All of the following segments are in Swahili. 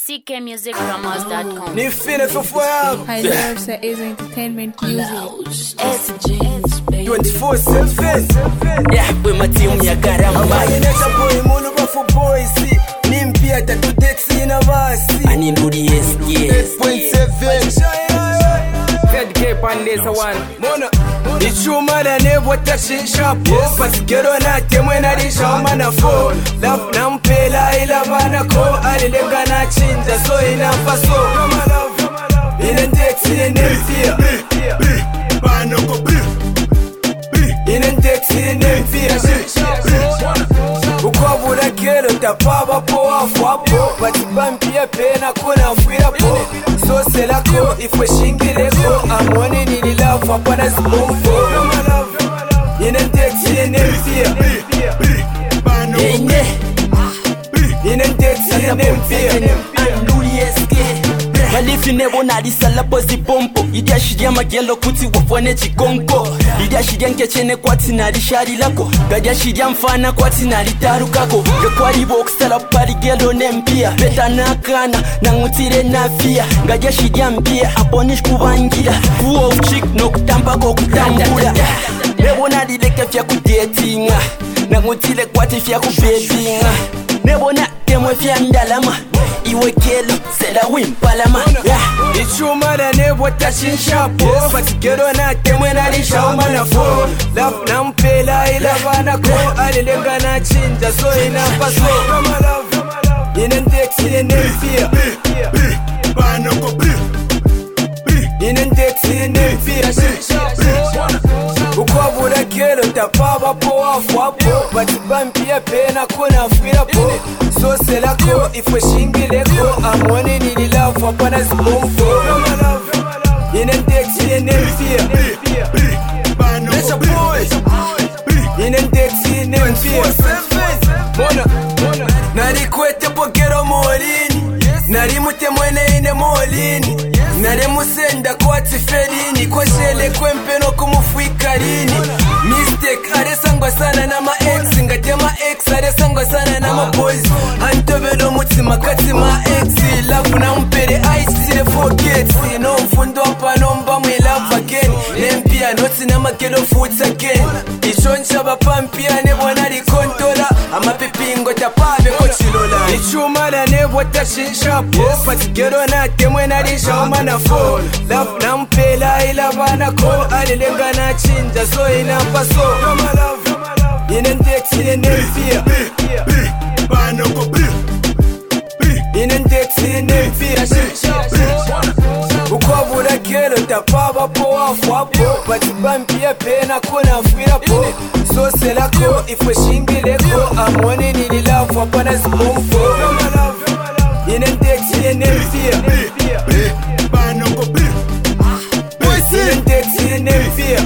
ckmusicpromos.com. Ni fine for fire. I love Sir A's entertainment music. 24/7. Yeah, with my team ya karamba. Abayenesha boy mulu bafu boys. Nimpia tatu dexi na basi. I need to do the yes. 8.7. Fed Cape and this one. Mona. Ichuma na nebo tashisha po. Pasigero na temwe na risha mana phone. Love na mpela ila bana ko. Alilenga na chinja so inampa so. Ine dexi nempia. Bano ko ine dexi nempia. Ukwabura kero tapaba po afwapo. Batibampia pena kuna fwira po. So selako ifwe shingireko. Amone nili love apana zibomfo. Ine dexi nempia. Ine dexi nempia. Malifi nebo na disala pozi pompo. Idia shidia magelo kuti wafone chikonko. Idia shidia nkechene kwa tinari shari lako. Gadia shidia mfana kwa tinari taru kako. Gekwari boksala pari gelo nempia. Beta nakana na ngutire na fia. Gadia shidia mpia aponish kuvangira. Kuo uchik no kutampa ko kutambula. Nebo na dileke fya kudetinga. Na ngutile kwa tifya kubetinga. Nebo na temwe fya ndalama. Iwe kelo sela wimpalama. Ichuma na nebo tashinsha po. Pasigero na temwe na risha umana fo. Love na mpela ila bana ko. Alilenga na chinja so inampa so. Ine dexi nempia. Bano ko ine dexi nempia. Ukwabura kero tapaba po afwapo. Batibampia pena kuna fwira po. So selako ifwe shingireko. Amone nili love apana zibomfo. Ine dexi nempia. Let's boys. Ine dexi nempia. Mona. Nari kwete pokero molini. Nari mute mwene ine molini. Nare musenda kwa tiferini. Kwa shele kwempeno kumufwikarini. Mistake aresangwa sana na ma ex. Ngatema ex aresangwa sana na ma boys. Antobelo mutima kati ma ex. Love na mpere ice sile forget. No mfundo hapa nomba mwe love again. Nempia noti na makelo foods again. Ishoncha bapampia nebo nari kontola. Ama pipingo tapabe kochilola. Ichuma na nebo tashinsha po. Pasigero na temwe na risha umana phone. Love na mpela ila bana ko. Alilenga na chinja so inampa so. Ine dexi nempia. Bano ko ine dexi nempia. Ukwabura kero tapaba po afwapo. Batibampia pena kuna fwira po. So selako ifwe shingireko. Amone nili love apana zibomfo. Ine dexi nempia. Bano ko ine dexi nempia.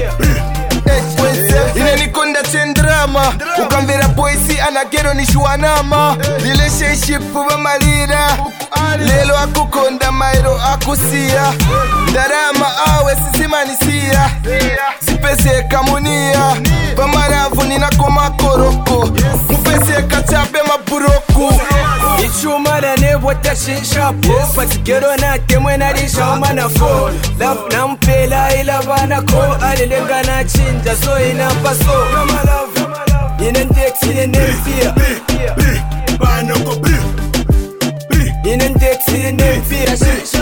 Ine nikonda chendrama. Ukamvera poesi anagero nishuanama. Relationship bamalira. Lelo akukonda mairo akusia. Ndarama awe sisimanisia. Zipese kamunia. Pamaravu ninakoma koroko. Mupese kachabe maburoku. Ichuma na nebo tashinsha po. Pasigero na temwe na risha umana phone. Love na mpela ila bana ko. Alilenga na chinja so inampa so. Ine dexi nempia. Bano ko ine dexi nempia.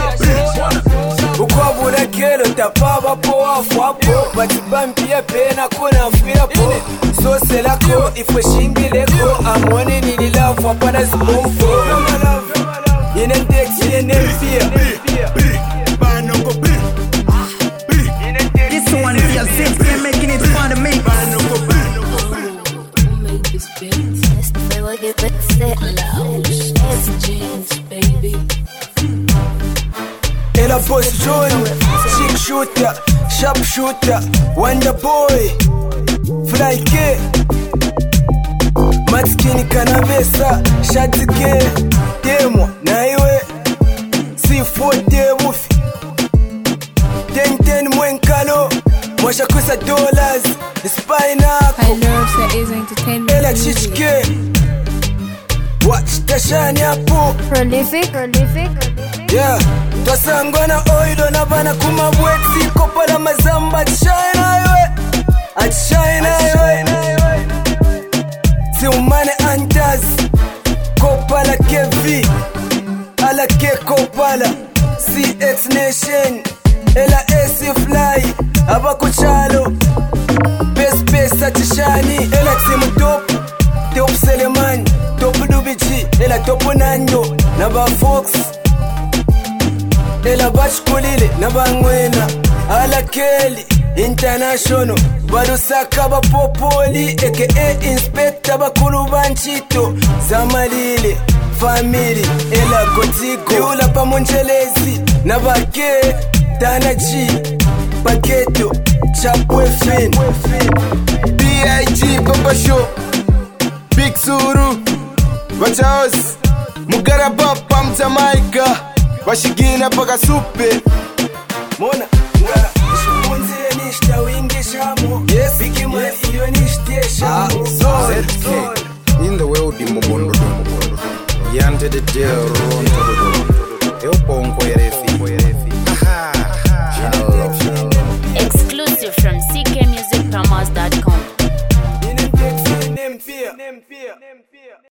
Ukwabura kero tapaba po afwapo. Batibampia pena kuna fwira po. So selako ifwe shingireko. Amone nili love apana zibomfo. Ine dexi nempia. Bano ko This one is your sister making it fun to me. Ela boss John, chick shooter, sharp shooter, Wonder Boy, Fly K, Matskini Kanavesa, Shati K, Demo, Naiwe, C4 Wufi, 10 Mwenkalo, Mwasha kusa dollars, Spinal, I love Sir A's entertainment Ela music. Chichike, watch tashani hapo Prolific. yeah twasangana oido nabana kumabwetsi kopala mazamba atshayina iwe ziumane antas kopala kev ala ke kopala CX Nation ela AC Fly abakuchalo best atishani ela ksimu top Top Seleman top Dubiji ela top Nanyo naba Fox ela bashkulile nabangwena ala Kelly International barusaka bapopoli aka inspector bakulu banchito zamalile family ela Gotigo yula pamonjelezi nabake Tanaji Paketo Chapwefin B.I.G. Baba Show Big Suru Vachaos Mugaraba Pam Jamaica Vashigina Paka Supe Mona ngara Nishupunzile nishta wingi shamo Yes Bigima iyo nishtie shamo ZK In the world Mobondo Yante de Dero Eu pongo